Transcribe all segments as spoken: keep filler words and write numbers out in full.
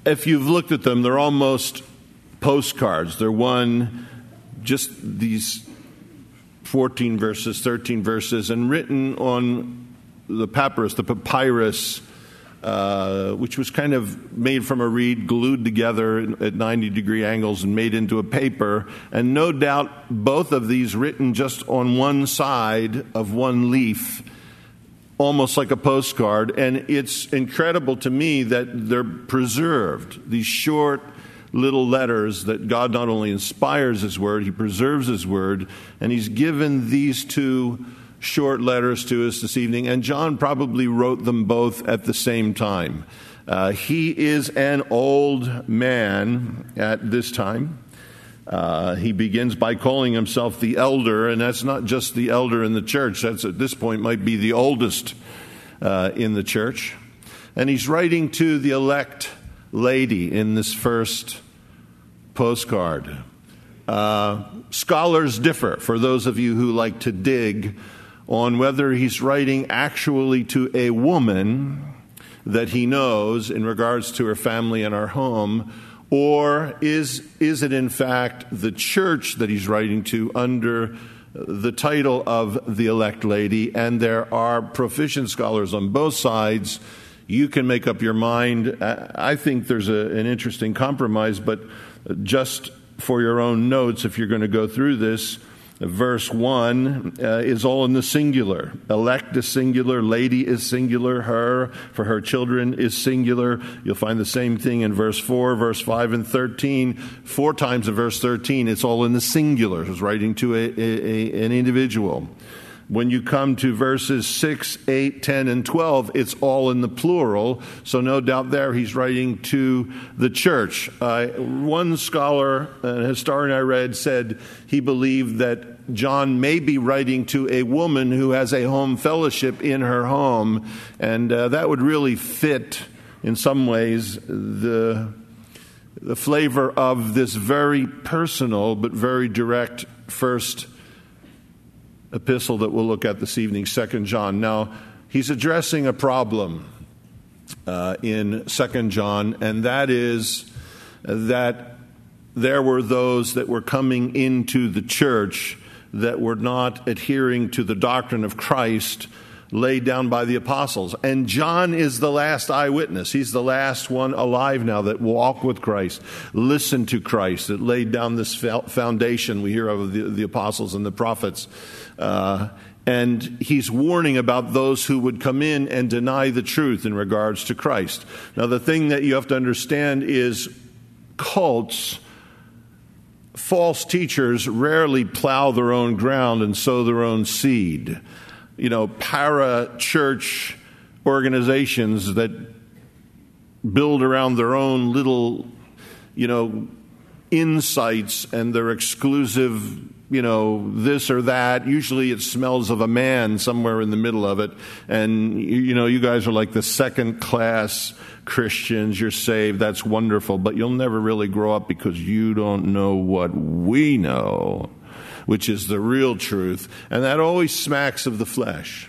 if you've looked at them, they're almost postcards. They're one, just these fourteen verses, thirteen verses, and written on the papyrus, the papyrus, uh, which was kind of made from a reed, glued together at ninety degree angles and made into a paper. And no doubt both of these written just on one side of one leaf, almost like a postcard. And it's incredible to me that they're preserved, these short little letters that God not only inspires His Word, He preserves His Word, and He's given these two short letters to us this evening, and John probably wrote them both at the same time. Uh, he is an old man at this time. Uh, he begins by calling himself the elder, and that's not just the elder in the church. That's at this point might be the oldest uh, in the church. And he's writing to the elect lady in this first postcard. Uh, scholars differ, for those of you who like to dig, on whether he's writing actually to a woman that he knows in regards to her family and her home, or is is it in fact the church that he's writing to under the title of the elect lady. And there are proficient scholars on both sides. You can make up your mind. I think there's a, an interesting compromise, but just for your own notes, if you're going to go through this, verse one uh, is all in the singular. Elect is singular, lady is singular, her, for her children is singular. You'll find the same thing in verse four, verse five, and thirteen. Four times in verse thirteen, it's all in the singular. It's writing to a, a, a, an individual. When you come to verses six, eight, ten, and twelve, it's all in the plural. So no doubt there he's writing to the church. Uh, one scholar, a historian I read, said he believed that John may be writing to a woman who has a home fellowship in her home. And uh, that would really fit, in some ways, the, the flavor of this very personal but very direct first epistle that we'll look at this evening, Second John. Now, he's addressing a problem uh, in Second John, and that is that there were those that were coming into the church that were not adhering to the doctrine of Christ laid down by the apostles. And John is the last eyewitness. He's the last one alive now that walked with Christ, listened to Christ, that laid down this foundation we hear of the, the apostles and the prophets. Uh, and he's warning about those who would come in and deny the truth in regards to Christ. Now, the thing that you have to understand is cults, false teachers rarely plow their own ground and sow their own seed. You know, para-church organizations that build around their own little, you know, insights and their exclusive, you know, this or that. Usually it smells of a man somewhere in the middle of it. And, you know, you guys are like the second-class Christians. You're saved. That's wonderful. But you'll never really grow up because you don't know what we know, which is the real truth. And that always smacks of the flesh.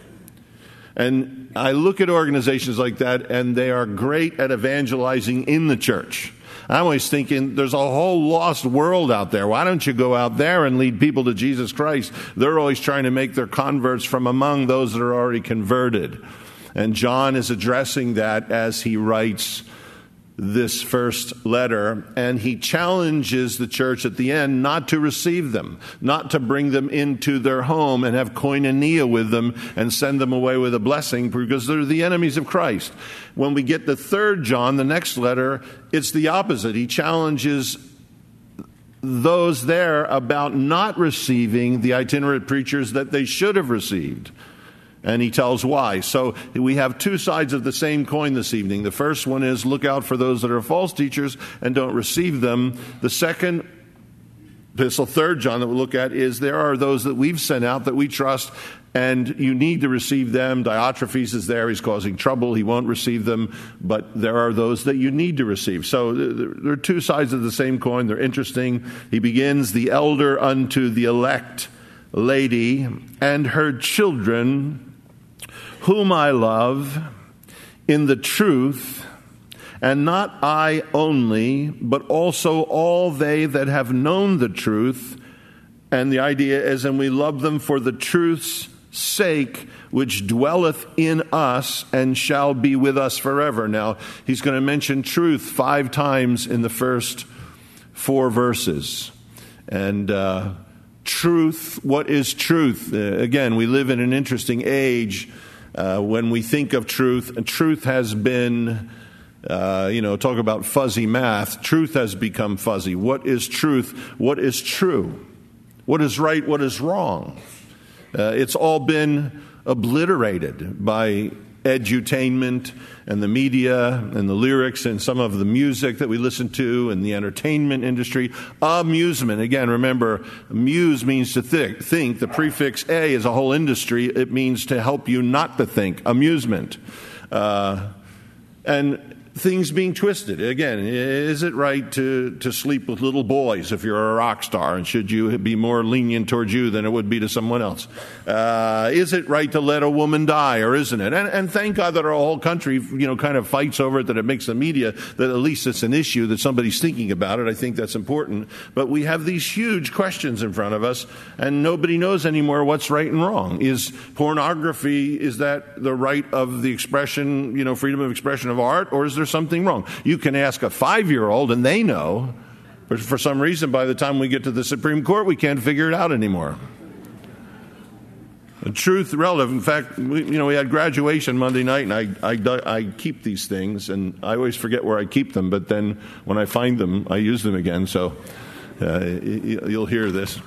And I look at organizations like that, and they are great at evangelizing in the church. I'm always thinking, there's a whole lost world out there. Why don't you go out there and lead people to Jesus Christ? They're always trying to make their converts from among those that are already converted. And John is addressing that as he writes this first letter, and he challenges the church at the end not to receive them, not to bring them into their home and have koinonia with them and send them away with a blessing, because they're the enemies of Christ. When we get to Third John, the next letter, it's the opposite. He challenges those there about not receiving the itinerant preachers that they should have received. And he tells why. So we have two sides of the same coin this evening. The first one is look out for those that are false teachers and don't receive them. The second epistle, Third John, that we'll look at is there are those that we've sent out that we trust, and you need to receive them. Diotrephes is there. He's causing trouble. He won't receive them. But there are those that you need to receive. So there are two sides of the same coin. They're interesting. He begins, the elder unto the elect lady and her children, whom I love in the truth, And not I only, but also all they that have known the truth. And the idea is, and we love them for the truth's sake, which dwelleth in us and shall be with us forever. Now, he's going to mention truth five times in the first four verses. And uh, truth, what is truth? Uh, again, we live in an interesting age uh, when we think of truth. And truth has been, uh, you know, talk about fuzzy math. Truth has become fuzzy. What is truth? What is true? What is right? What is wrong? Uh, it's all been obliterated by edutainment and the media and the lyrics and some of the music that we listen to and the entertainment industry. Amusement. Again, remember, amuse means to think. think. The prefix A is a whole industry. It means to help you not to think. Amusement. Uh, and things being twisted. Again, is it right to, to sleep with little boys if you're a rock star? And should you be more lenient towards you than it would be to someone else? Uh, is it right to let a woman die, or isn't it? And, and thank God that our whole country, you know, kind of fights over it, that it makes the media, that at least it's an issue, that somebody's thinking about it. I think that's important. But we have these huge questions in front of us, and nobody knows anymore what's right and wrong. Is pornography, is that the right of the expression, you know, freedom of expression of art, or is there something wrong? You can ask a five-year-old and they know, but for some reason by the time we get to the Supreme Court we can't figure it out anymore. The truth relative. In fact, we, you know, we had graduation Monday night, and I, I, I keep these things, and I always forget where I keep them, but then when I find them, I use them again, so uh, you'll hear this.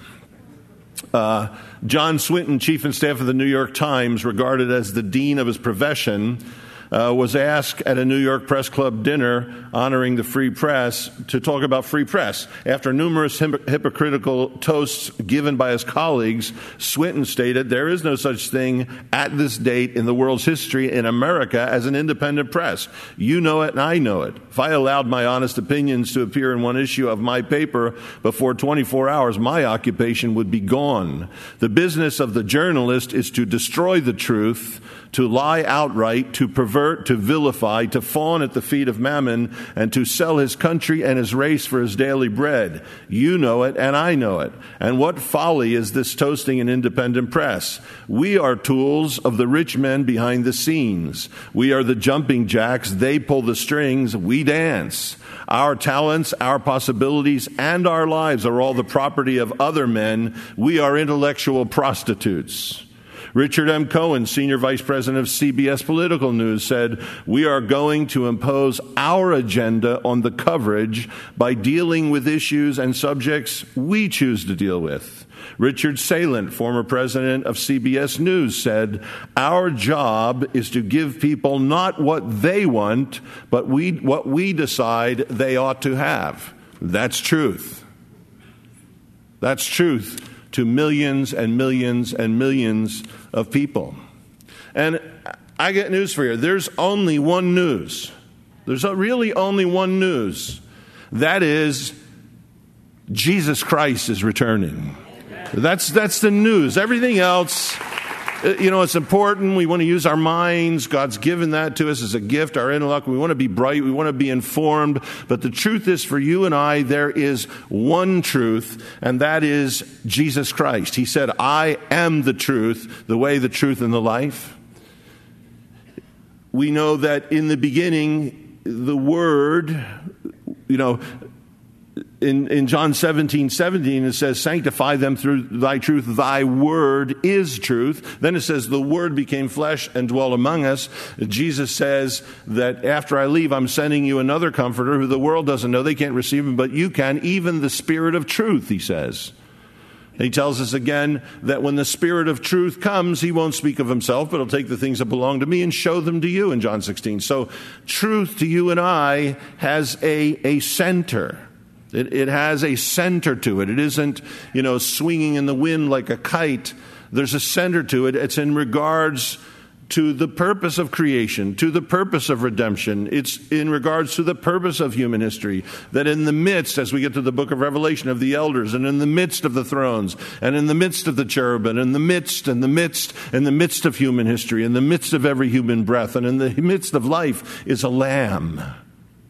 Uh, John Swinton, chief and staff of the New York Times, regarded as the dean of his profession, Uh, was asked at a New York Press Club dinner honoring the free press to talk about free press. After numerous hip- hypocritical toasts given by his colleagues, Swinton stated, "There is no such thing at this date in the world's history in America as an independent press. You know it and I know it. If I allowed my honest opinions to appear in one issue of my paper before twenty-four hours, my occupation would be gone. The business of the journalist is to destroy the truth, to lie outright, to pervert, to vilify, to fawn at the feet of Mammon, and to sell his country and his race for his daily bread. You know it, and I know it. And what folly is this toasting an independent press? We are tools of the rich men behind the scenes. We are the jumping jacks. They pull the strings. We dance. Our talents, our possibilities, and our lives are all the property of other men. We are intellectual prostitutes." Richard M. Cohen, senior vice president of C B S Political News, said, "We are going to impose our agenda on the coverage by dealing with issues and subjects we choose to deal with." Richard Salant, former president of C B S News, said, "Our job is to give people not what they want, but we, what we decide they ought to have." That's truth. That's truth to millions and millions and millions of people. And I get news for you. There's only one news. There's really only one news. That is, Jesus Christ is returning. That's that's the news. Everything else, you know, it's important. We want to use our minds. God's given that to us as a gift, our intellect. We want to be bright. We want to be informed. But the truth is, for you and I, there is one truth, and that is Jesus Christ. He said, "I am the truth, the way, the truth, and the life." We know that in the beginning, the Word, you know, In, in John seventeen seventeen, it says, "Sanctify them through thy truth. Thy word is truth." Then it says, "The word became flesh and dwelt among us." Jesus says that after I leave, I'm sending you another comforter who the world doesn't know. They can't receive him, but you can, even the Spirit of truth, he says. He tells us again that when the Spirit of truth comes, he won't speak of himself, but he'll take the things that belong to me and show them to you in John sixteen. So truth to you and I has a, a center. It, it has a center to it. It isn't, you know, swinging in the wind like a kite. There's a center to it. It's in regards to the purpose of creation, to the purpose of redemption. It's in regards to the purpose of human history, that in the midst, as we get to the book of Revelation, of the elders, and in the midst of the thrones, and in the midst of the cherubim, in the midst, in the midst, in the midst of human history, in the midst of every human breath, and in the midst of life is a lamb.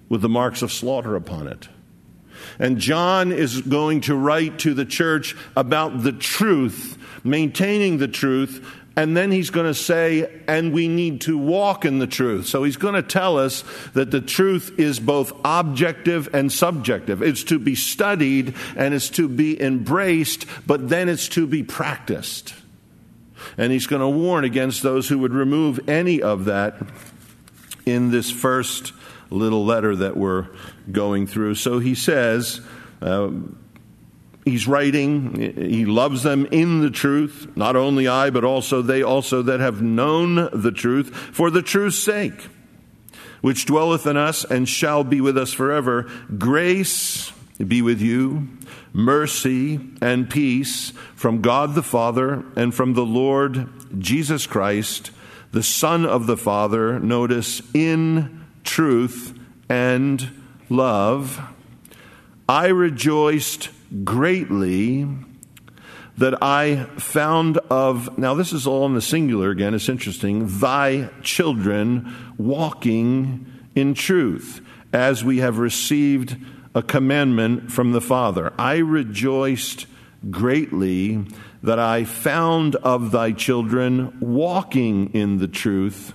with the marks of slaughter upon it. And John is going to write to the church about the truth, maintaining the truth, and then he's going to say, and we need to walk in the truth. So he's going to tell us that the truth is both objective and subjective. It's to be studied and it's to be embraced, but then it's to be practiced. And he's going to warn against those who would remove any of that in this first little letter that we're going through. So he says, uh, he's writing, he loves them in the truth, not only I, but also they also that have known the truth, for the truth's sake, which dwelleth in us and shall be with us forever. Grace be with you, mercy and peace from God the Father and from the Lord Jesus Christ, the Son of the Father, notice, in truth and love. I rejoiced greatly that I found of, now this is all in the singular again, it's interesting, thy children walking in truth, as we have received a commandment from the Father. I rejoiced greatly that I found of thy children walking in the truth,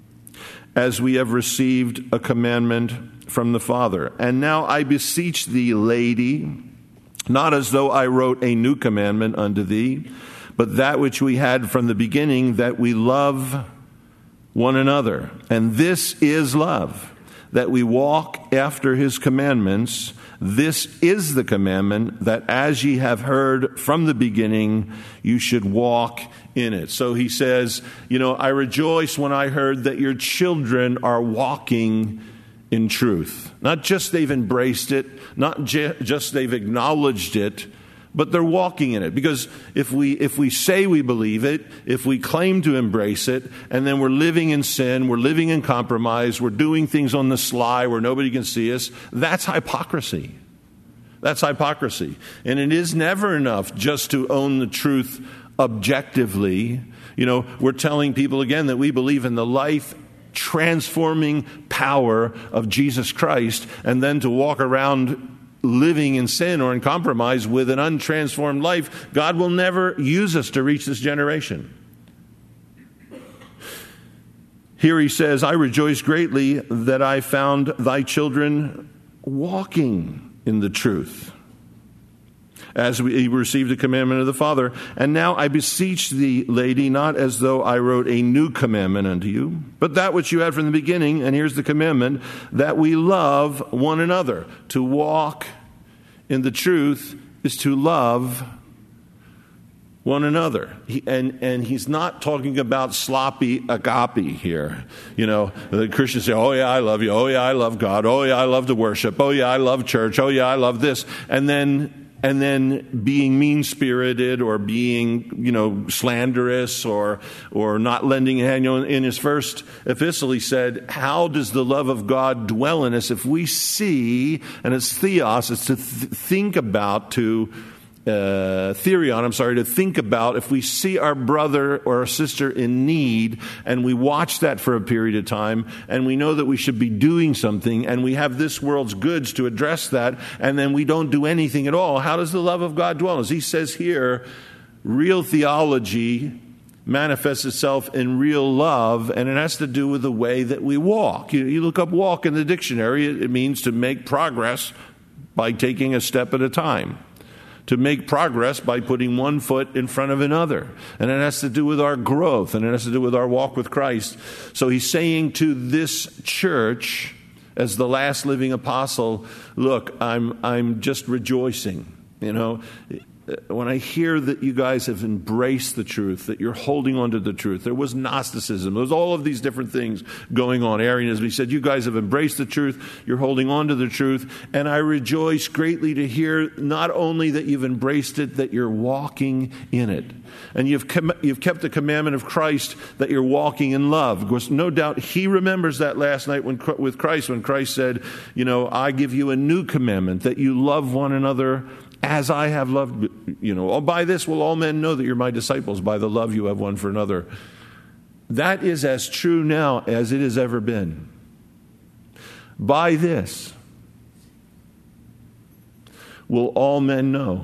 as we have received a commandment from the Father. And now I beseech thee, lady, not as though I wrote a new commandment unto thee, but that which we had from the beginning, that we love one another. And this is love, that we walk after his commandments. This is the commandment, that as ye have heard from the beginning, you should walk in it. So he says, you know, I rejoice when I heard that your children are walking in truth. Not just they've embraced it, not ju- just they've acknowledged it, but they're walking in it. Because if we if we say we believe it, if we claim to embrace it, and then we're living in sin, we're living in compromise, we're doing things on the sly where nobody can see us, that's hypocrisy. That's hypocrisy. And it is never enough just to own the truth objectively. You know, we're telling people again that we believe in the life transforming power of Jesus Christ, and then to walk around living in sin or in compromise with an untransformed life, God will never use us to reach this generation. Here he says, I rejoice greatly that I found thy children walking in the truth, as we received a commandment of the Father. And now I beseech thee, lady, not as though I wrote a new commandment unto you, but that which you had from the beginning. And here's the commandment, that we love one another. To walk in the truth is to love one another. He, and, and he's not talking about sloppy agape here. You know, the Christians say, oh yeah, I love you. Oh yeah, I love God. Oh yeah, I love to worship. Oh yeah, I love church. Oh yeah, I love this. And then And then being mean-spirited or being, you know, slanderous or or not lending a hand. You know, in his first epistle, he said, how does the love of God dwell in us if we see, and it's theos, it's to th- think about, to uh, theorion, I'm sorry, to think about, if we see our brother or our sister in need and we watch that for a period of time and we know that we should be doing something and we have this world's goods to address that, and then we don't do anything at all, how does the love of God dwell? As he says here, real theology manifests itself in real love, and it has to do with the way that we walk. You, you look up walk in the dictionary, it, it means to make progress by taking a step at a time. To make progress by putting one foot in front of another. And it has to do with our growth, and it has to do with our walk with Christ. So he's saying to this church, as the last living apostle, look, I'm I'm just rejoicing. You know, when I hear that you guys have embraced the truth, that you're holding on to the truth. There was Gnosticism. There was all of these different things going on. Arianism. He said, you guys have embraced the truth. You're holding on to the truth. And I rejoice greatly to hear not only that you've embraced it, that you're walking in it. And you've com- you've kept the commandment of Christ, that you're walking in love. Of course, no doubt he remembers that last night when with Christ, when Christ said, you know, I give you a new commandment, that you love one another as I have loved, you know, oh, by this will all men know that you're my disciples, by the love you have one for another. That is as true now as it has ever been. By this will all men know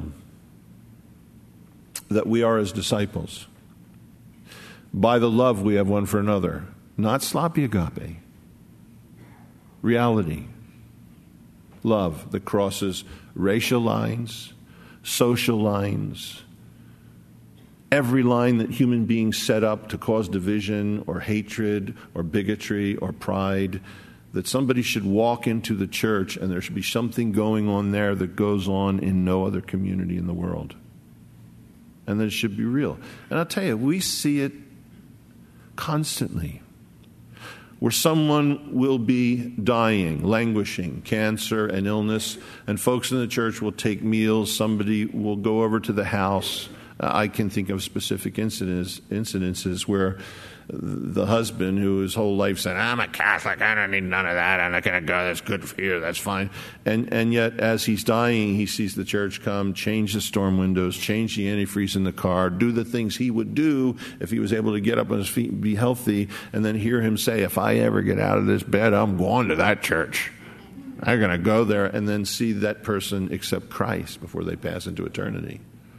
that we are his disciples, by the love we have one for another. Not sloppy agape. Reality. Love that crosses racial lines, social lines, every line that human beings set up to cause division or hatred or bigotry or pride, that somebody should walk into the church and there should be something going on there that goes on in no other community in the world. And that it should be real. And I'll tell you, we see it constantly. Where someone will be dying, languishing, cancer and illness, and folks in the church will take meals, somebody will go over to the house. Uh, I can think of specific incidents, incidences where the husband, who his whole life said, I'm a Catholic, I don't need none of that, I'm not going to go, that's good for you, that's fine. And and yet, as he's dying, he sees the church come, change the storm windows, change the antifreeze in the car, do the things he would do if he was able to get up on his feet and be healthy, and then hear him say, if I ever get out of this bed, I'm going to that church. I'm going to go there, and then see that person accept Christ before they pass into eternity.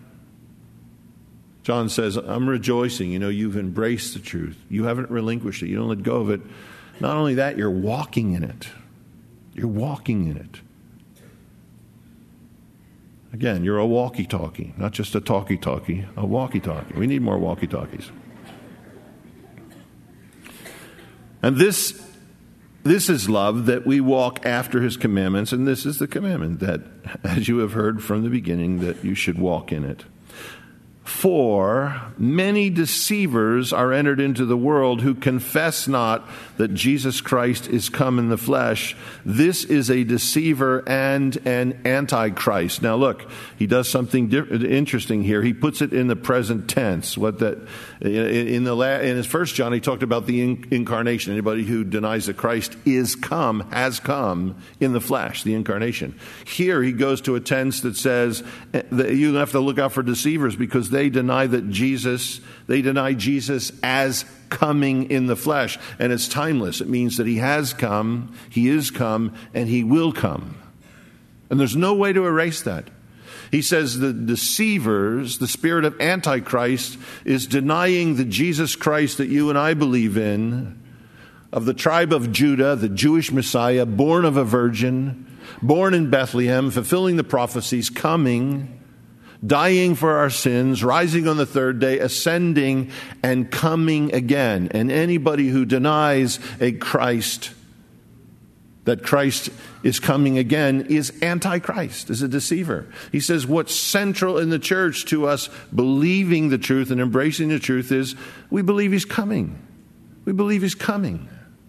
John says, I'm rejoicing. You know, you've embraced the truth. You haven't relinquished it. You don't let go of it. Not only that, you're walking in it. You're walking in it. Again, you're a walkie-talkie, not just a talkie-talkie, a walkie-talkie. We need more walkie-talkies. And this, this is love, that we walk after his commandments, and this is the commandment, that, as you have heard from the beginning, that you should walk in it. For many deceivers are entered into the world who confess not that Jesus Christ is come in the flesh. This is a deceiver and an antichrist. Now look, he does something di- interesting here. He puts it in the present tense. What that in the in his first John, he talked about the in- incarnation. Anybody who denies that Christ is come, has come in the flesh, the incarnation. Here he goes to a tense that says that you have to look out for deceivers, because they deny that Jesus, they deny Jesus as coming in the flesh. And it's timeless. It means that he has come, he is come, and he will come. And there's no way to erase that. He says the deceivers, the spirit of Antichrist, is denying the Jesus Christ that you and I believe in, of the tribe of Judah, the Jewish Messiah, born of a virgin, born in Bethlehem, fulfilling the prophecies, coming, dying for our sins, rising on the third day, ascending, and coming again. And anybody who denies a Christ, that Christ is coming again, is Antichrist, is a deceiver. He says what's central in the church to us believing the truth and embracing the truth is we believe he's coming. We believe he's coming.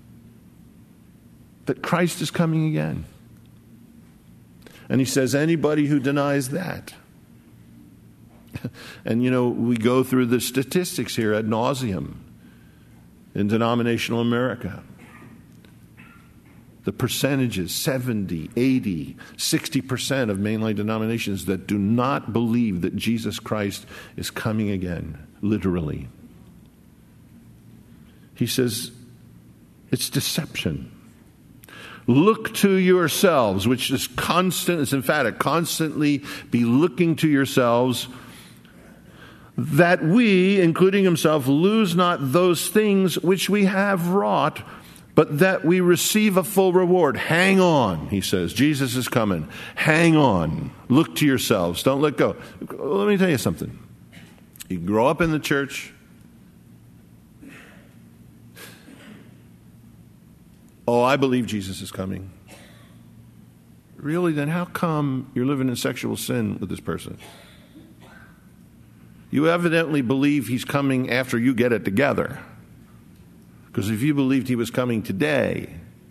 That Christ is coming again. And he says anybody who denies that. And, you know, we go through the statistics here ad nauseum in denominational America. The percentages, seventy, eighty, sixty percent of mainline denominations that do not believe that Jesus Christ is coming again, literally. He says it's deception. Look to yourselves, which is constant, it's emphatic, constantly be looking to yourselves, that we, including himself, lose not those things which we have wrought, but that we receive a full reward. Hang on, he says. Jesus is coming. Hang on. Look to yourselves. Don't let go. Let me tell you something. You grow up in the church. Oh, I believe Jesus is coming. Really? Then how come you're living in sexual sin with this person? You evidently believe he's coming after you get it together. Because if you believed he was coming today,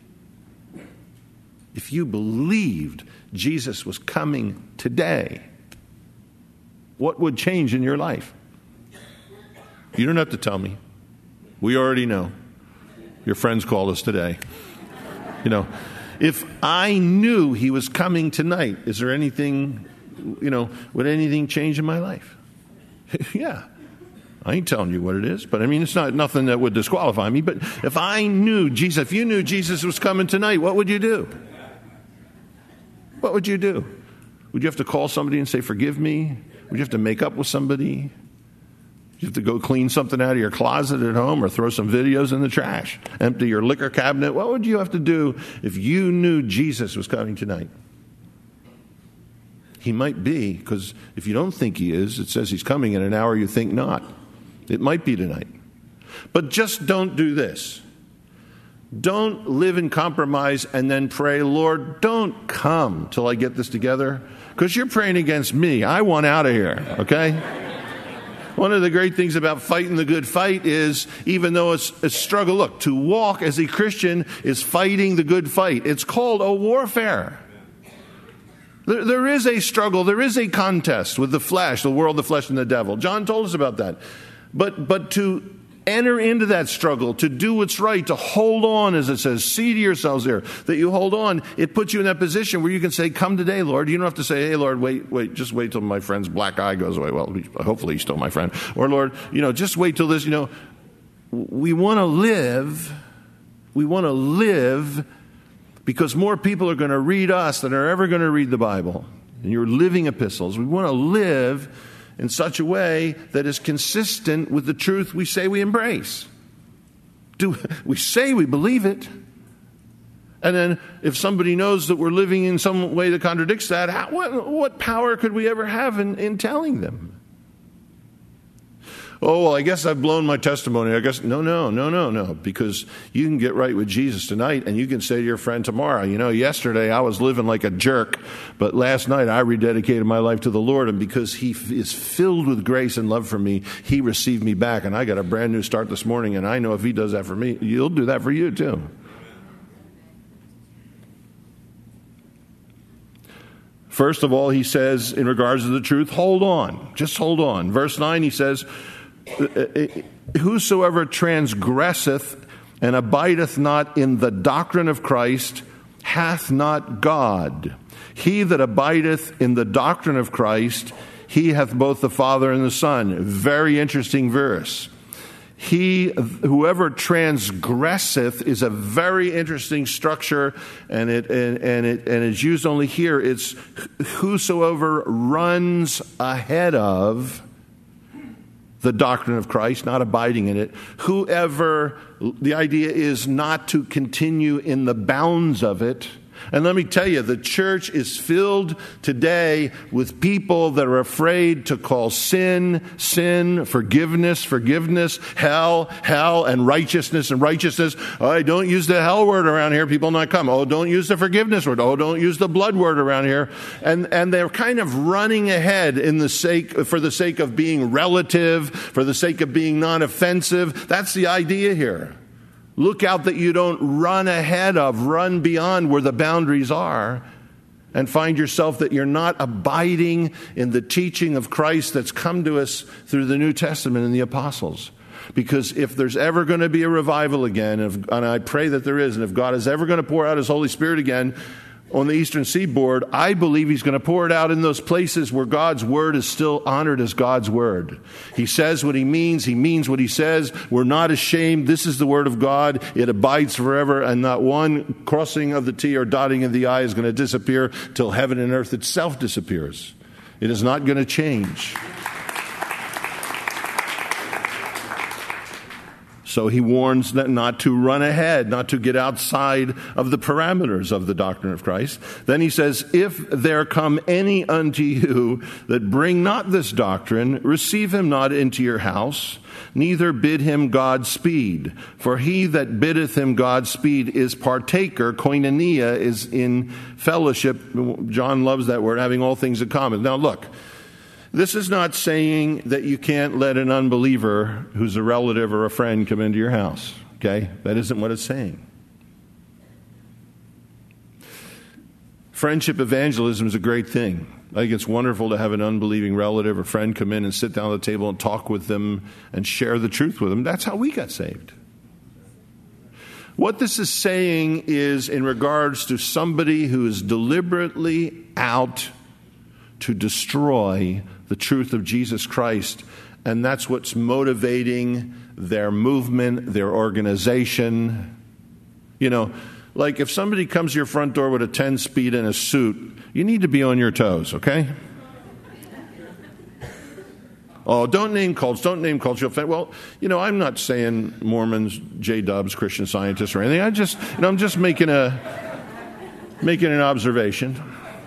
if you believed Jesus was coming today, what would change in your life? You don't have to tell me. We already know. Your friends called us today. You know, if I knew he was coming tonight, is there anything, you know, would anything change in my life? Yeah. I ain't telling you what it is, but I mean, it's not nothing that would disqualify me. But if I knew Jesus, if you knew Jesus was coming tonight, what would you do? What would you do? Would you have to call somebody and say, forgive me? Would you have to make up with somebody? Would you have to go clean something out of your closet at home or throw some videos in the trash? Empty your liquor cabinet? What would you have to do if you knew Jesus was coming tonight? He might be, because if you don't think he is, it says he's coming in an hour you think not. It might be tonight. But just don't do this. Don't live in compromise and then pray, Lord, don't come till I get this together, because you're praying against me. I want out of here, okay? One of the great things about fighting the good fight is, even though it's a struggle, look, to walk as a Christian is fighting the good fight. It's called a warfare. There, there is a struggle. There is a contest with the flesh, the world, the flesh, and the devil. John told us about that. But but to enter into that struggle, to do what's right, to hold on, as it says, see to yourselves there, that you hold on, it puts you in that position where you can say, come today, Lord. You don't have to say, hey, Lord, wait, wait, just wait till my friend's black eye goes away. Well, hopefully he's still my friend. Or, Lord, you know, just wait till this, you know. We want to live, we want to live because more people are going to read us than are ever going to read the Bible. And you're living epistles. We want to live in such a way that is consistent with the truth we say we embrace. Do we say we believe it? And then if somebody knows that we're living in some way that contradicts that, how, what, what power could we ever have in, in telling them? Oh, well, I guess I've blown my testimony. I guess, no, no, no, no, no. Because you can get right with Jesus tonight, and you can say to your friend tomorrow, you know, yesterday I was living like a jerk, but last night I rededicated my life to the Lord, and because he f- is filled with grace and love for me, he received me back, and I got a brand new start this morning, and I know if he does that for me, you'll do that for you too. First of all, he says, in regards to the truth, hold on. Just hold on. Verse nine, he says, whosoever transgresseth and abideth not in the doctrine of Christ hath not God. He that abideth in the doctrine of Christ, he hath both the Father and the Son. Very interesting verse. He, whoever transgresseth, is a very interesting structure, and it and, and it and it's used only here. It's whosoever runs ahead of the doctrine of Christ, not abiding in it. Whoever, the idea is not to continue in the bounds of it. And let me tell you, the church is filled today with people that are afraid to call sin, sin, forgiveness, forgiveness, hell, hell, and righteousness, and righteousness. Oh, don't use the hell word around here. People not come. Oh, don't use the forgiveness word. Oh, don't use the blood word around here. And and they're kind of running ahead in the sake, for the sake of being relative, for the sake of being non-offensive. That's the idea here. Look out that you don't run ahead of, run beyond where the boundaries are, and find yourself that you're not abiding in the teaching of Christ that's come to us through the New Testament and the apostles. Because if there's ever going to be a revival again, and, if, and I pray that there is, and if God is ever going to pour out his Holy Spirit again on the Eastern Seaboard, I believe he's going to pour it out in those places where God's word is still honored as God's word. He says what he means. He means what he says. We're not ashamed. This is the word of God. It abides forever, and not one crossing of the T or dotting of the I is going to disappear till heaven and earth itself disappears. It is not going to change. So he warns that not to run ahead, not to get outside of the parameters of the doctrine of Christ. Then he says, if there come any unto you that bring not this doctrine, receive him not into your house, neither bid him Godspeed. For he that biddeth him Godspeed is partaker. Koinonia is in fellowship. John loves that word, having all things in common. Now look. This is not saying that you can't let an unbeliever who's a relative or a friend come into your house, okay? That isn't what it's saying. Friendship evangelism is a great thing. I think it's wonderful to have an unbelieving relative or friend come in and sit down at the table and talk with them and share the truth with them. That's how we got saved. What this is saying is in regards to somebody who is deliberately out to destroy the truth of Jesus Christ And that's what's motivating their movement, their organization. You know, like if somebody comes to your front door with a ten-speed and a suit, you need to be on your toes, okay? Oh, don't name cults, don't name cults. You'll offend. Well, you know, I'm not saying Mormons, J-dubs, Christian Scientists or anything. I just, you know, I'm just making a, making an observation.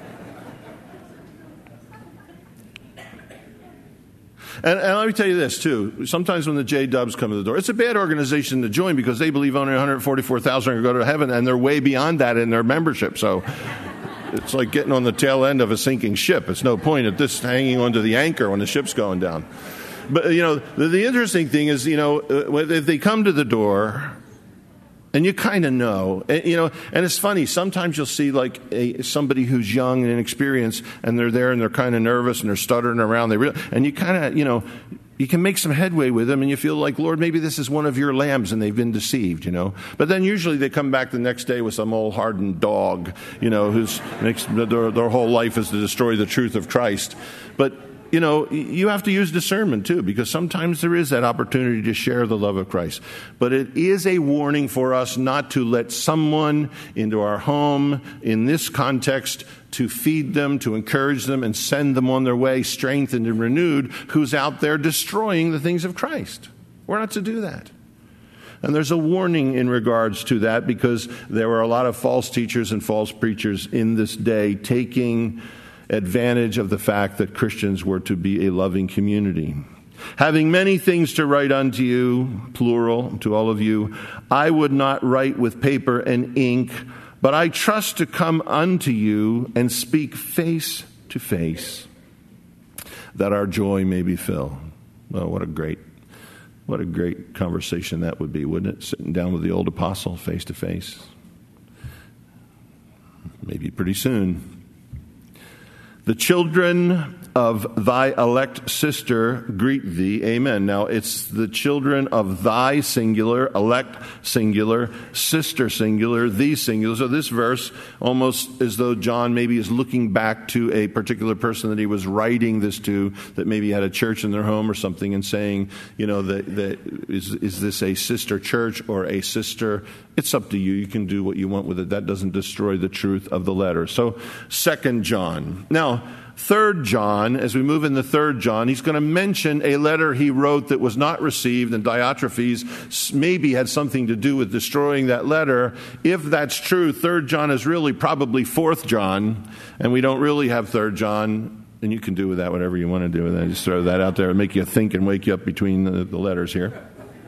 And, and let me tell you this, too. Sometimes when the J-dubs come to the door, it's a bad organization to join because they believe only one hundred forty-four thousand are going to go to heaven, and they're way beyond that in their membership. So it's like getting on the tail end of a sinking ship. It's no point at this hanging onto the anchor when the ship's going down. But, you know, the, the interesting thing is, you know, if they come to the door, and you kind of know, and, you know, and it's funny. Sometimes you'll see like a, somebody who's young and inexperienced, and they're there and they're kind of nervous and they're stuttering around. They really, and you kind of, you know, you can make some headway with them, and you feel like, Lord, maybe this is one of your lambs, and they've been deceived, you know. But then usually they come back the next day with some old hardened dog, you know, whose makes their, their whole life is to destroy the truth of Christ. But you know, you have to use discernment, too, because sometimes there is that opportunity to share the love of Christ. But it is a warning for us not to let someone into our home in this context to feed them, to encourage them, and send them on their way strengthened and renewed, who's out there destroying the things of Christ. We're not to do that. And there's a warning in regards to that because there were a lot of false teachers and false preachers in this day taking advantage of the fact that Christians were to be a loving community. Having many things to write unto you, plural, to all of you, I would not write with paper and ink, but I trust to come unto you and speak face to face, that our joy may be filled. Oh, what a great, what a great conversation that would be, wouldn't it? Sitting down with the old apostle face to face. Maybe pretty soon. The children of thy elect sister greet thee. Amen. Now, it's the children of thy singular, elect singular, sister singular, thee singular. So this verse, almost as though John maybe is looking back to a particular person that he was writing this to, that maybe had a church in their home or something, and saying, you know, that, that is, is this a sister church or a sister? It's up to you. You can do what you want with it. That doesn't destroy the truth of the letter. So, Second John. Now, Third John, as we move into Third John, he's going to mention a letter he wrote that was not received, and Diotrephes maybe had something to do with destroying that letter. If that's true, Third John is really probably Fourth John, and we don't really have Third John. And you can do with that whatever you want to do with that. Just throw that out there and make you think and wake you up between the, the letters here.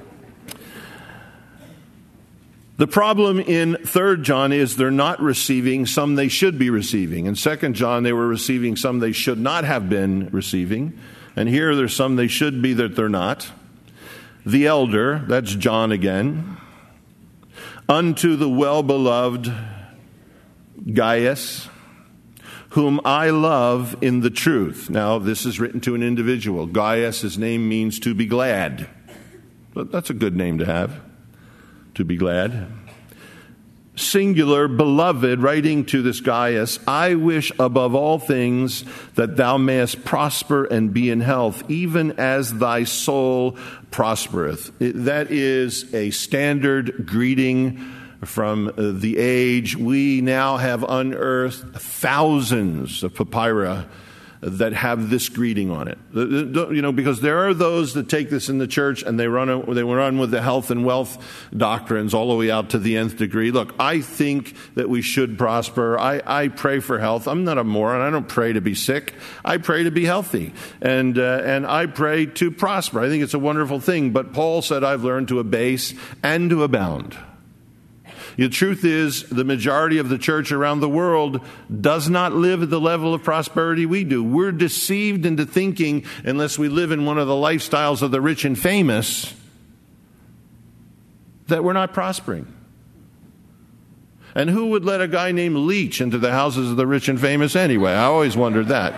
The problem in Third John is they're not receiving some they should be receiving. In Second John, they were receiving some they should not have been receiving. And here there's some they should be that they're not. The elder, that's John again, unto the well-beloved Gaius, whom I love in the truth. Now, this is written to an individual. Gaius, his name means to be glad. But that's a good name to have. To be glad. Singular, beloved, writing to this Gaius, I wish above all things that thou mayest prosper and be in health, even as thy soul prospereth. It, that is a standard greeting from the age. We now have unearthed thousands of papyri that have this greeting on it. You know, because there are those that take this in the church and they run they run with the health and wealth doctrines all the way out to the nth degree. Look, I think that we should prosper. I, I pray for health. I'm not a moron. I don't pray to be sick. I pray to be healthy. And uh, and I pray to prosper. I think it's a wonderful thing. But Paul said, I've learned to abase and to abound. The truth is, the majority of the church around the world does not live at the level of prosperity we do. We're deceived into thinking, unless we live in one of the lifestyles of the rich and famous, that we're not prospering. And who would let a guy named Leach into the houses of the rich and famous anyway? I always wondered that.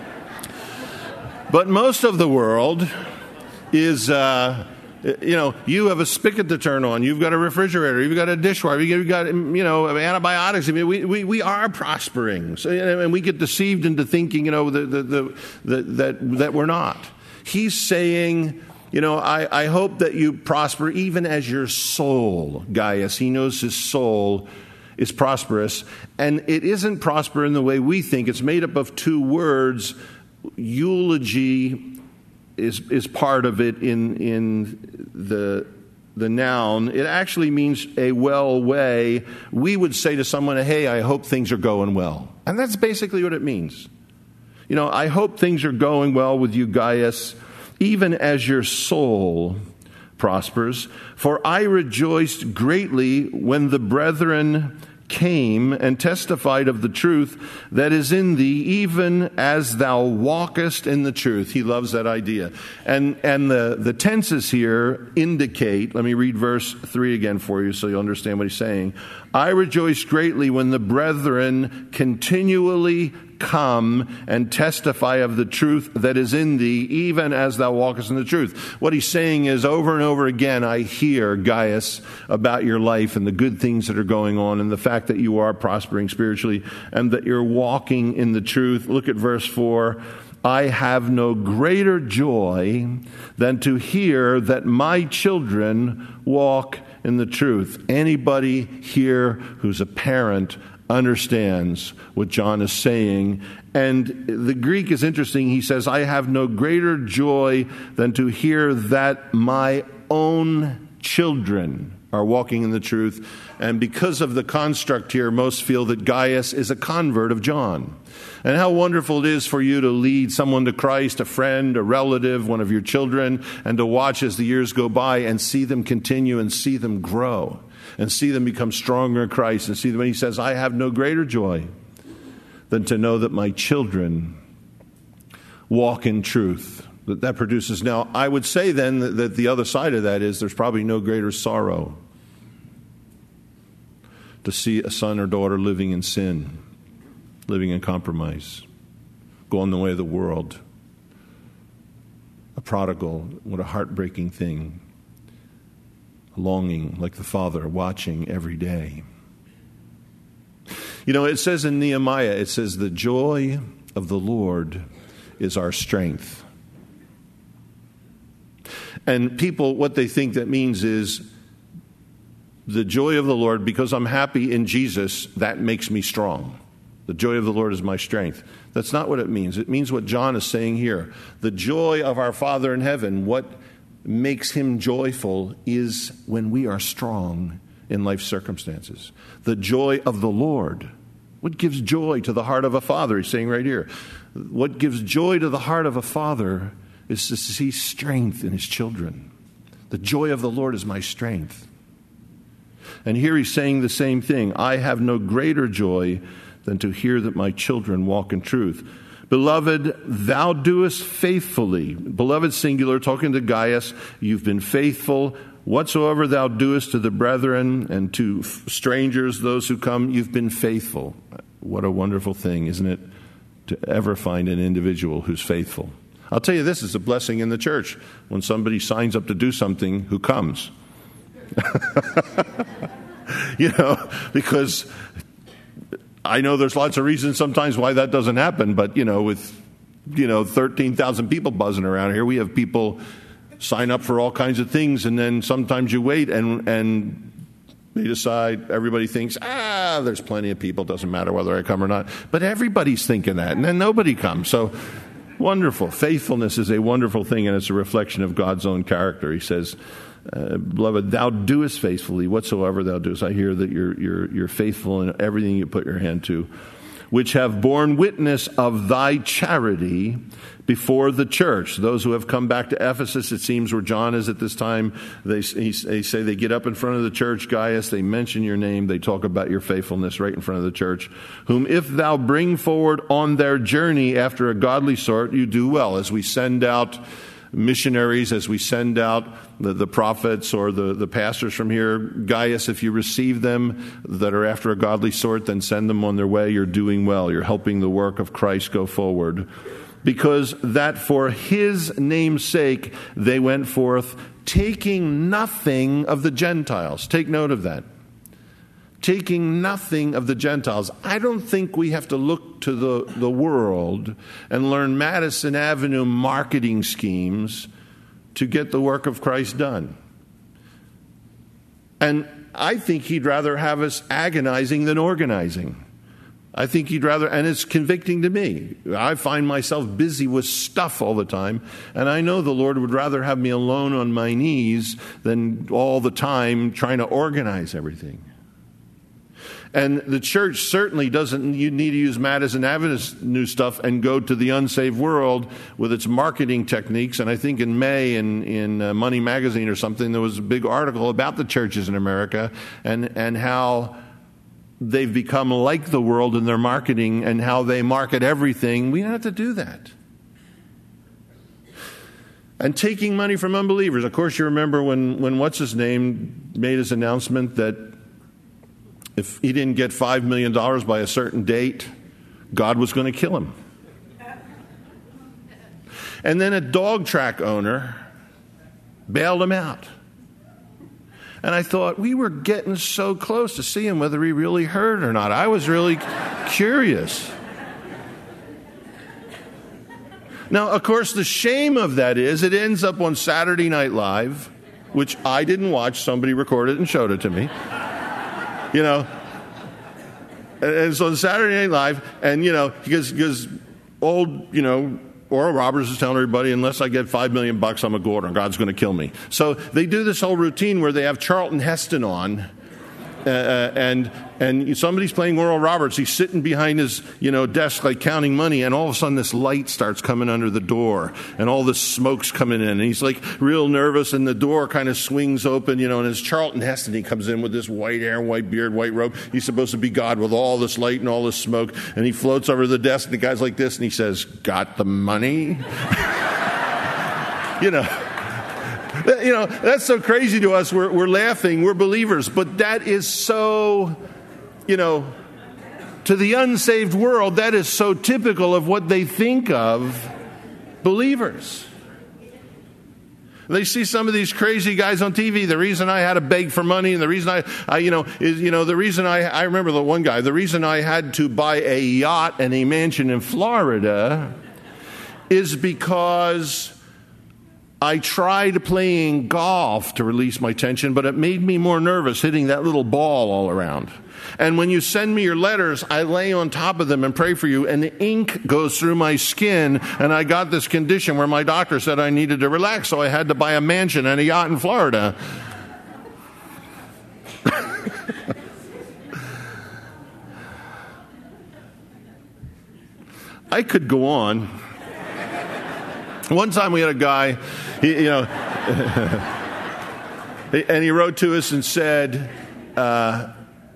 But most of the world is... Uh, You know, you have a spigot to turn on. You've got a refrigerator. You've got a dishwasher. You've got, you know, antibiotics. I mean, we, we, we are prospering. So, and we get deceived into thinking, you know, that, that, that, that we're not. He's saying, you know, I, I hope that you prosper even as your soul, Gaius. He knows his soul is prosperous. And it isn't prosper in the way we think. It's made up of two words. Eulogy is is part of it in in the the noun. It actually means a well way. We would say to someone, hey, I hope things are going well. And that's basically what it means. You know, I hope things are going well with you, Gaius, even as your soul prospers. For I rejoiced greatly when the brethren came and testified of the truth that is in thee, even as thou walkest in the truth. He loves that idea. And and the, the tenses here indicate, let me read verse three again for you so you'll understand what he's saying. I rejoice greatly when the brethren continually come and testify of the truth that is in thee, even as thou walkest in the truth. What he's saying is, over and over again, I hear, Gaius, about your life and the good things that are going on and the fact that you are prospering spiritually and that you're walking in the truth. Look at verse four. I have no greater joy than to hear that my children walk in the truth. Anybody here who's a parent understands what John is saying. And the Greek is interesting. He says, I have no greater joy than to hear that my own children are walking in the truth. And because of the construct here, most feel that Gaius is a convert of John. And how wonderful it is for you to lead someone to Christ, a friend, a relative, one of your children, and to watch as the years go by and see them continue and see them grow. And see them become stronger in Christ. And see them, when he says, I have no greater joy than to know that my children walk in truth. That that produces. Now, I would say then that, that the other side of that is there's probably no greater sorrow to see a son or daughter living in sin, living in compromise, going the way of the world. A prodigal, what a heartbreaking thing. Longing like the Father, watching every day. You know, it says in Nehemiah, it says, the joy of the Lord is our strength. And people, what they think that means is, the joy of the Lord, because I'm happy in Jesus, that makes me strong. The joy of the Lord is my strength. That's not what it means. It means what John is saying here. The joy of our Father in heaven, what makes him joyful is when we are strong in life circumstances. The joy of the Lord. What gives joy to the heart of a father? He's saying right here. What gives joy to the heart of a father is to see strength in his children. The joy of the Lord is my strength. And here he's saying the same thing. I have no greater joy than to hear that my children walk in truth. Beloved, thou doest faithfully. Beloved, singular, talking to Gaius, you've been faithful. Whatsoever thou doest to the brethren and to strangers, those who come, you've been faithful. What a wonderful thing, isn't it, to ever find an individual who's faithful. I'll tell you, this is a blessing in the church when somebody signs up to do something who comes. You know, because I know there's lots of reasons sometimes why that doesn't happen, but, you know, with, you know, thirteen thousand people buzzing around here, we have people sign up for all kinds of things, and then sometimes you wait and and they decide, everybody thinks, ah, there's plenty of people, doesn't matter whether I come or not. But everybody's thinking that, and then nobody comes. So wonderful. Faithfulness is a wonderful thing, and it's a reflection of God's own character. He says, Uh, beloved, thou doest faithfully whatsoever thou doest. I hear that you're you're you're faithful in everything you put your hand to, which have borne witness of thy charity before the church. Those who have come back to Ephesus, it seems, where John is at this time, they, they say they get up in front of the church, Gaius, they mention your name, they talk about your faithfulness right in front of the church, whom if thou bring forward on their journey after a godly sort, you do well. As we send out missionaries, as we send out the, the prophets or the, the pastors from here, Gaius, if you receive them that are after a godly sort, then send them on their way. You're doing well. You're helping the work of Christ go forward. Because that for his name's sake they went forth, taking nothing of the Gentiles. Take note of that. taking nothing of the Gentiles. I don't think we have to look to the, the world and learn Madison Avenue marketing schemes to get the work of Christ done. And I think he'd rather have us agonizing than organizing. I think he'd rather, and it's convicting to me. I find myself busy with stuff all the time, and I know the Lord would rather have me alone on my knees than all the time trying to organize everything. And the church certainly doesn't you need to use Madison Avenue stuff and go to the unsaved world with its marketing techniques. And I think in May in, in uh, Money Magazine or something, there was a big article about the churches in America and, and how they've become like the world in their marketing and how they market everything. We don't have to do that. And taking money from unbelievers. Of course, you remember when, when what's-his-name made his announcement that if he didn't get five million dollars by a certain date, God was going to kill him. And then a dog track owner bailed him out. And I thought, we were getting so close to seeing whether he really heard or not. I was really curious. Now, of course, the shame of that is it ends up on Saturday Night Live, which I didn't watch. Somebody recorded it and showed it to me. You know, and, and so Saturday Night Live, and, you know, because, because old, you know, Oral Roberts is telling everybody, unless I get five million bucks, I'm a go and God's going to kill me. So they do this whole routine where they have Charlton Heston on, uh, and and somebody's playing Oral Roberts. He's sitting behind his, you know, desk like counting money, and all of a sudden this light starts coming under the door, and all this smoke's coming in, and he's like real nervous, and the door kind of swings open, you know, and it's Charlton Heston. He comes in with this white hair, white beard, white robe. He's supposed to be God with all this light and all this smoke, and he floats over the desk, and the guy's like this, and he says, "Got the money?" You know. You know, that's so crazy to us. We're, we're laughing. We're believers. But that is so, you know, to the unsaved world, that is so typical of what they think of believers. They see some of these crazy guys on T V. The reason I had to beg for money, and the reason I, I you know, is, you know, the reason I, I remember the one guy, the reason I had to buy a yacht and a mansion in Florida is because I tried playing golf to release my tension, but it made me more nervous hitting that little ball all around. And when you send me your letters, I lay on top of them and pray for you, and the ink goes through my skin, and I got this condition where my doctor said I needed to relax, so I had to buy a mansion and a yacht in Florida. I could go on. One time we had a guy, he, you know, and he wrote to us and said, uh,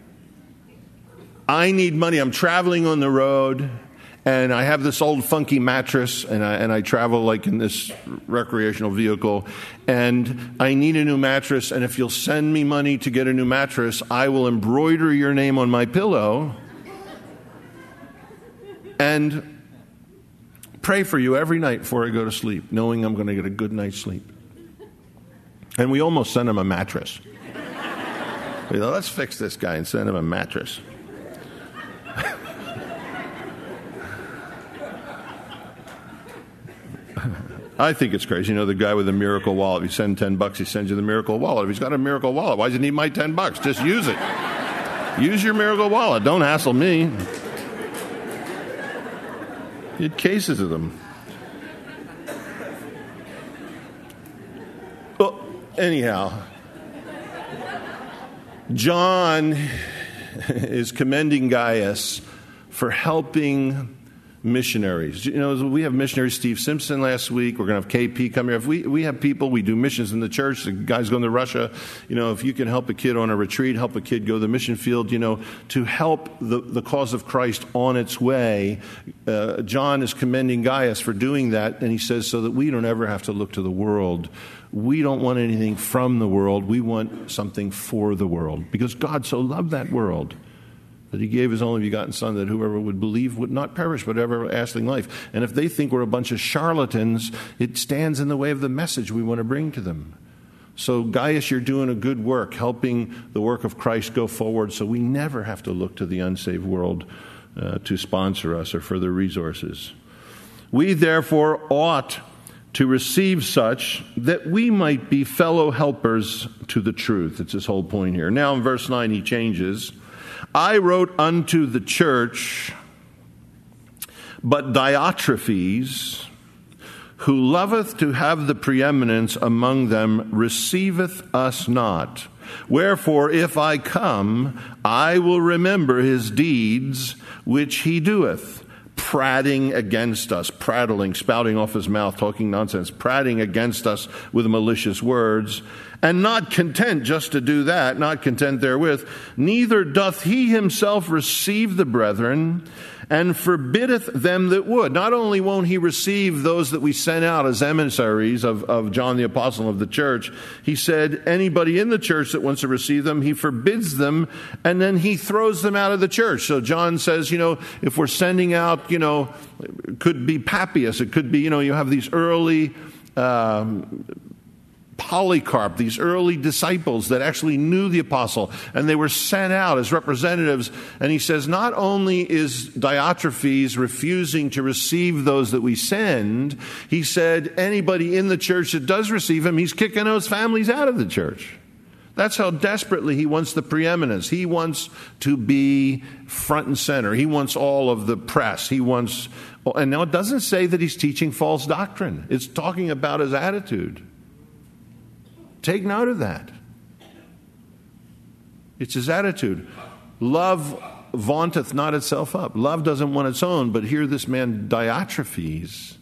I need money. I'm traveling on the road, and I have this old funky mattress, and I, and I travel like in this recreational vehicle, and I need a new mattress, and if you'll send me money to get a new mattress, I will embroider your name on my pillow and pray for you every night before I go to sleep, knowing I'm going to get a good night's sleep. And we almost sent him a mattress. We thought, let's fix this guy and send him a mattress. I think it's crazy. You know, the guy with the miracle wallet, if you send ten bucks, he sends you the miracle wallet. If he's got a miracle wallet, why does he need my ten bucks? Just use it. Use your miracle wallet. Don't hassle me. You had cases of them. Well, anyhow, John is commending Gaius for helping missionaries. You know, we have missionary Steve Simpson last week. We're going to have K P come here. If we, we have people, we do missions in the church. The guy's going to Russia. You know, if you can help a kid on a retreat, help a kid go to the mission field, you know, to help the, the cause of Christ on its way, uh, John is commending Gaius for doing that. And he says, so that we don't ever have to look to the world. We don't want anything from the world. We want something for the world. Because God so loved that world that he gave his only begotten Son, that whoever would believe would not perish, but have everlasting life. And if they think we're a bunch of charlatans, it stands in the way of the message we want to bring to them. So, Gaius, you're doing a good work, helping the work of Christ go forward, so we never have to look to the unsaved world uh, to sponsor us or further resources. We, therefore, ought to receive such that we might be fellow helpers to the truth. It's his whole point here. Now, in verse nine, he changes. I wrote unto the church, but Diotrephes, who loveth to have the preeminence among them, receiveth us not. Wherefore, if I come, I will remember his deeds which he doeth, prating against us, prattling, spouting off his mouth, talking nonsense, prating against us with malicious words, and not content just to do that, not content therewith, neither doth he himself receive the brethren, and forbiddeth them that would. Not only won't he receive those that we sent out as emissaries of, of John the Apostle of the church, he said anybody in the church that wants to receive them, he forbids them, and then he throws them out of the church. So John says, you know, if we're sending out, you know, it could be Papias, it could be, you know, you have these early um, Polycarp, these early disciples that actually knew the apostle, and they were sent out as representatives. And he says, not only is Diotrephes refusing to receive those that we send, he said anybody in the church that does receive him, he's kicking those families out of the church. That's how desperately he wants the preeminence. He wants to be front and center. He wants all of the press. He wants, and now it doesn't say that he's teaching false doctrine. It's talking about his attitude. Take note of that. It's his attitude. Love vaunteth not itself up. Love doesn't want its own. But here this man Diotrephes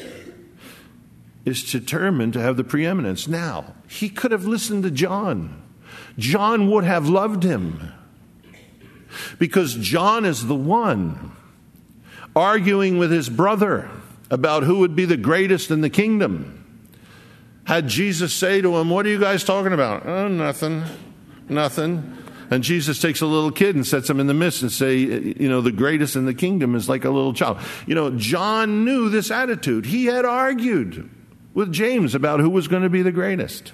is determined to have the preeminence. Now, he could have listened to John. John would have loved him. Because John is the one arguing with his brother about who would be the greatest in the kingdom. Had Jesus say to him, what are you guys talking about? Oh, nothing, nothing. And Jesus takes a little kid and sets him in the midst and say, you know, the greatest in the kingdom is like a little child. You know, John knew this attitude. He had argued with James about who was going to be the greatest.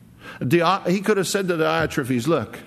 He could have said to Diotrephes, look,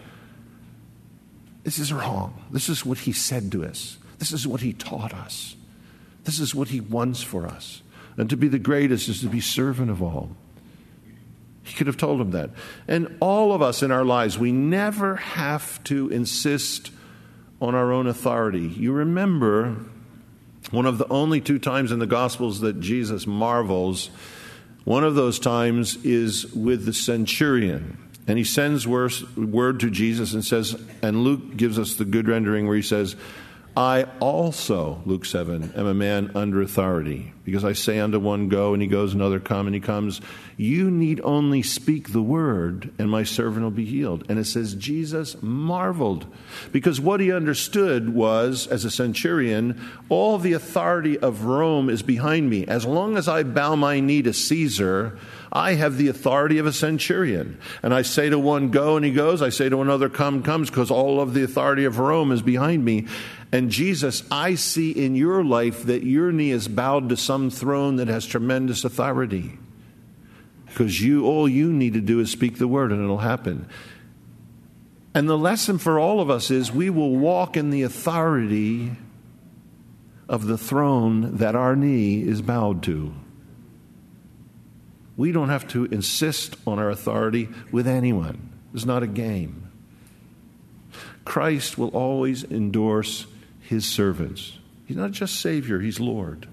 this is wrong. This is what he said to us. This is what he taught us. This is what he wants for us. And to be the greatest is to be servant of all. He could have told him that. And all of us in our lives, we never have to insist on our own authority. You remember one of the only two times in the Gospels that Jesus marvels, one of those times is with the centurion. And he sends word to Jesus and says, and Luke gives us the good rendering where he says, I also, Luke seven, am a man under authority, because I say unto one, go, and he goes, another come, and he comes. You need only speak the word, and my servant will be healed. And it says Jesus marveled, because what he understood was, as a centurion, all the authority of Rome is behind me. As long as I bow my knee to Caesar, I have the authority of a centurion. And I say to one, go, and he goes. I say to another, come, comes, because all of the authority of Rome is behind me. And Jesus, I see in your life that your knee is bowed to some throne that has tremendous authority. Because you, all you need to do is speak the word and it'll happen. And the lesson for all of us is we will walk in the authority of the throne that our knee is bowed to. We don't have to insist on our authority with anyone. It's not a game. Christ will always endorse his servants. He's not just Savior, he's Lord.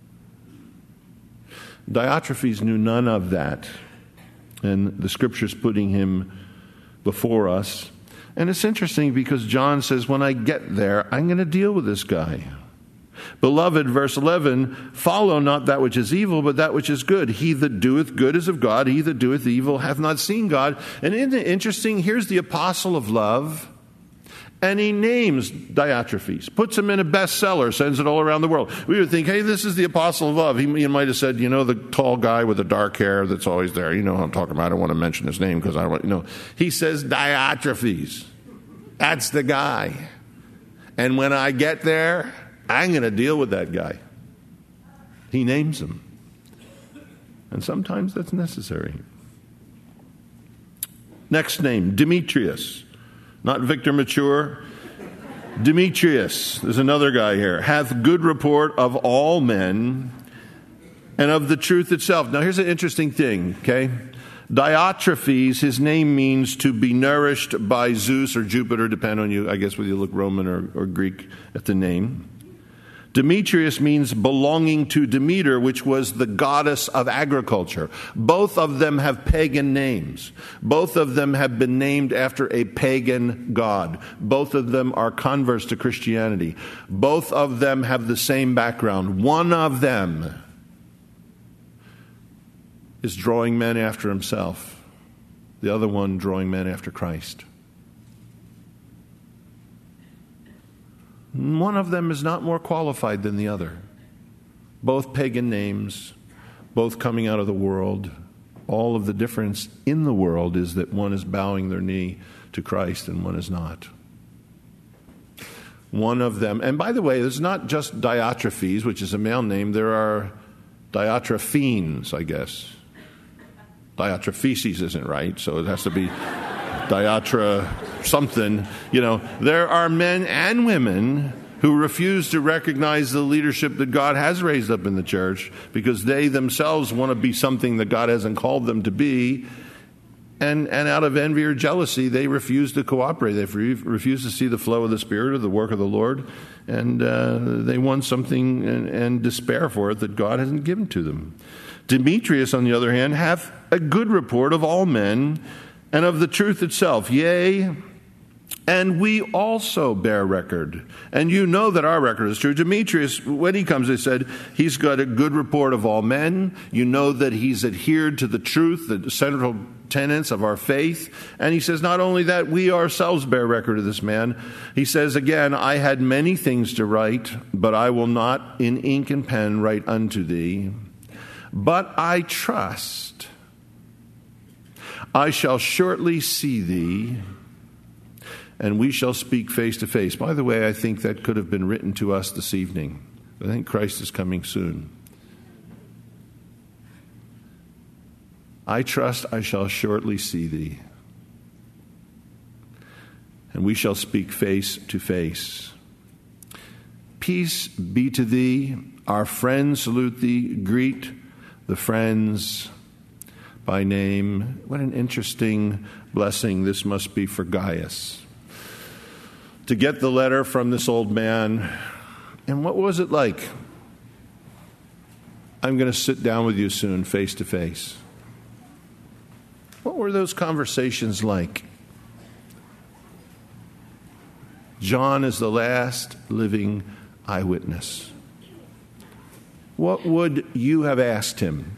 Diotrephes knew none of that. And the Scripture's putting him before us. And it's interesting because John says, when I get there, I'm going to deal with this guy. Beloved, verse eleven, follow not that which is evil, but that which is good. He that doeth good is of God. He that doeth evil hath not seen God. And isn't it interesting? Here's the apostle of love. And he names Diotrephes, puts him in a bestseller, sends it all around the world. We would think, hey, this is the apostle of love. He, he might have said, you know, the tall guy with the dark hair that's always there. You know who I'm talking about. I don't want to mention his name because I don't, you know. He says Diotrephes. That's the guy. And when I get there, I'm going to deal with that guy. He names him. And sometimes that's necessary. Next name, Demetrius. Not Victor Mature. Demetrius, there's another guy here, hath good report of all men and of the truth itself. Now here's an interesting thing, okay? Diotrephes, his name means to be nourished by Zeus or Jupiter, depend on you, I guess whether you look Roman or, or Greek at the name. Demetrius means belonging to Demeter, which was the goddess of agriculture. Both of them have pagan names. Both of them have been named after a pagan god. Both of them are converts to Christianity. Both of them have the same background. One of them is drawing men after himself. The other one drawing men after Christ. One of them is not more qualified than the other. Both pagan names, both coming out of the world. All of the difference in the world is that one is bowing their knee to Christ and one is not. One of them, and by the way, there's not just Diotrephes, which is a male name. There are Diotrephes, I guess. Diotrephes isn't right, so it has to be Diotra something. You know, there are men and women who refuse to recognize the leadership that God has raised up in the church because they themselves want to be something that God hasn't called them to be. And, and out of envy or jealousy, they refuse to cooperate. They refuse to see the flow of the Spirit or the work of the Lord. And uh, they want something and, and despair for it that God hasn't given to them. Demetrius, on the other hand, hath a good report of all men and of the truth itself. Yea, and we also bear record. And you know that our record is true. Demetrius, when he comes, they said, he's got a good report of all men. You know that he's adhered to the truth, the central tenets of our faith. And he says, not only that, we ourselves bear record of this man. He says, again, I had many things to write, but I will not in ink and pen write unto thee. But I trust I shall shortly see thee, and we shall speak face to face. By the way, I think that could have been written to us this evening. I think Christ is coming soon. I trust I shall shortly see thee, and we shall speak face to face. Peace be to thee. Our friends salute thee. Greet the friends by name. What an interesting blessing this must be for Gaius. To get the letter from this old man. And what was it like? I'm going to sit down with you soon, face to face. What were those conversations like? John is the last living eyewitness. What would you have asked him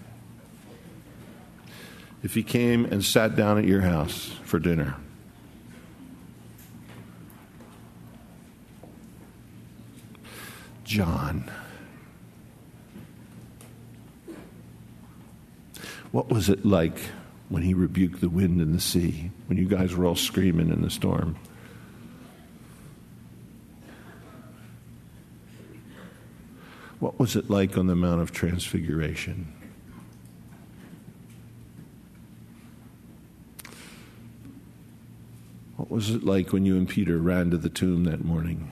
if he came and sat down at your house for dinner? John. What was it like when he rebuked the wind and the sea, when you guys were all screaming in the storm? What was it like on the Mount of Transfiguration? What was it like when you and Peter ran to the tomb that morning?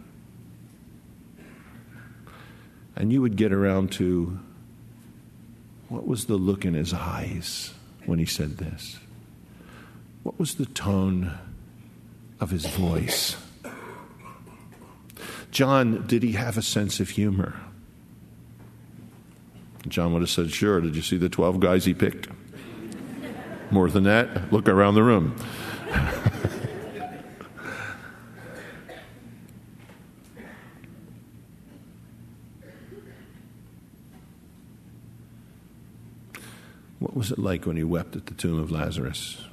And you would get around to, what was the look in his eyes when he said this? What was the tone of his voice? John, did he have a sense of humor? John would have said, sure. Did you see the twelve guys he picked? More than that, look around the room. What was it like when he wept at the tomb of Lazarus?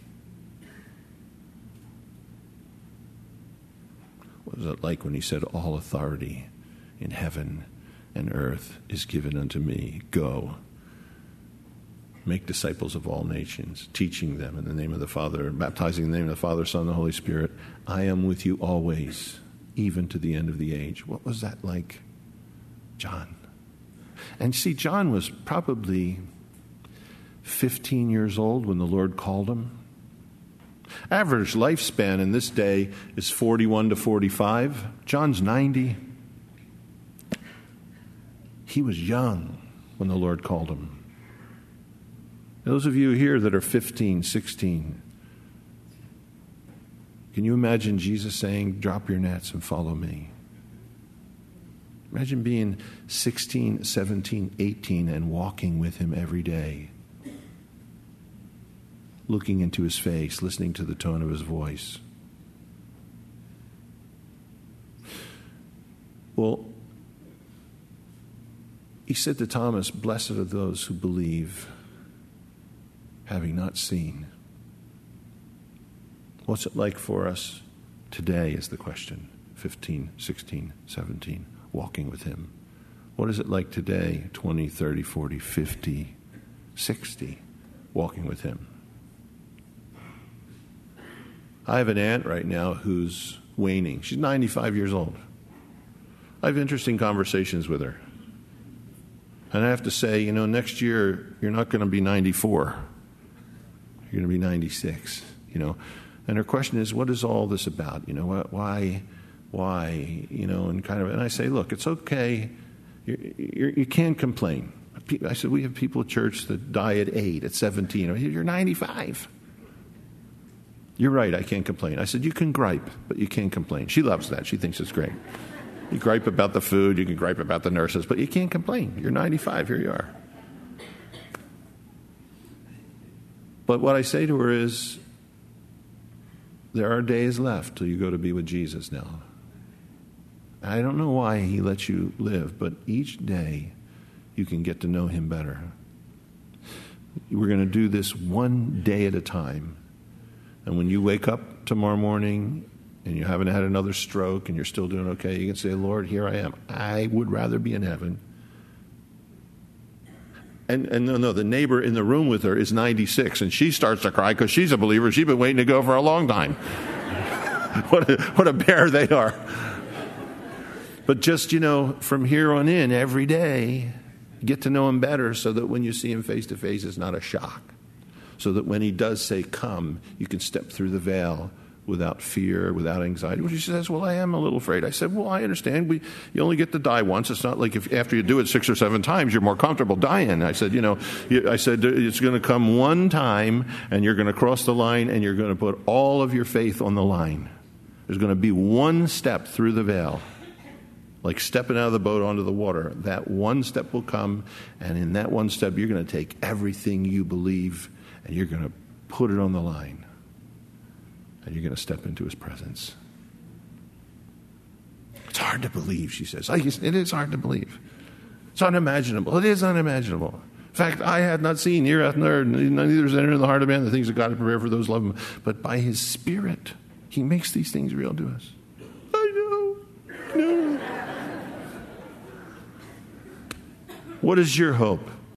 What was it like when he said, all authority in heaven and earth is given unto me? Go, make disciples of all nations, teaching them in the name of the Father, baptizing in the name of the Father, Son, and the Holy Spirit. I am with you always, even to the end of the age. What was that like, John? And see, John was probably fifteen years old when the Lord called him. Average lifespan in this day is forty-one to forty-five. John's ninety. He was young when the Lord called him. Those of you here that are fifteen, sixteen, can you imagine Jesus saying, drop your nets and follow me? Imagine being sixteen, seventeen, eighteen and walking with him every day, looking into his face, listening to the tone of his voice. Well, he said to Thomas, blessed are those who believe, having not seen. What's it like for us today is the question. fifteen, sixteen, seventeen, walking with him. What is it like today, twenty, thirty, forty, fifty, sixty, walking with him? I have an aunt right now who's waning. She's ninety-five years old. I have interesting conversations with her. And I have to say, you know, next year you're not going to be ninety-four. You're going to be ninety-six, you know. And her question is, what is all this about? You know, why, why, you know, and kind of, and I say, look, it's okay. You're, you're, you can't complain. I said, we have people at church that die at eight, at seventeen. You're ninety-five. You're right, I can't complain. I said, you can gripe, but you can't complain. She loves that. She thinks it's great. You gripe about the food, you can gripe about the nurses, but you can't complain. You're ninety-five, here you are. But what I say to her is, there are days left till you go to be with Jesus now. I don't know why he lets you live, but each day you can get to know him better. We're going to do this one day at a time. And when you wake up tomorrow morning and you haven't had another stroke and you're still doing okay, you can say, Lord, here I am. I would rather be in heaven. And, and no, no, the neighbor in the room with her is ninety-six, and she starts to cry because she's a believer. She's been waiting to go for a long time. what, a, what a bear they are. But just, you know, from here on in, every day, get to know him better so that when you see him face to face, it's not a shock. So that when he does say, come, you can step through the veil without fear, without anxiety. Well, she says, well, I am a little afraid. I said, well, I understand. We, you only get to die once. It's not like if after you do it six or seven times, you're more comfortable dying. I said, you know, I said, it's going to come one time, and you're going to cross the line, and you're going to put all of your faith on the line. There's going to be one step through the veil, like stepping out of the boat onto the water. That one step will come, and in that one step, you're going to take everything you believe, and you're going to put it on the line. And you're going to step into his presence. It's hard to believe, she says. It is hard to believe. It's unimaginable. It is unimaginable. In fact, I had not seen, ear hath not heard, neither is entered in the heart of man the things that God has prepared for those who love him. But by his Spirit, he makes these things real to us. I know. No. What is your hope?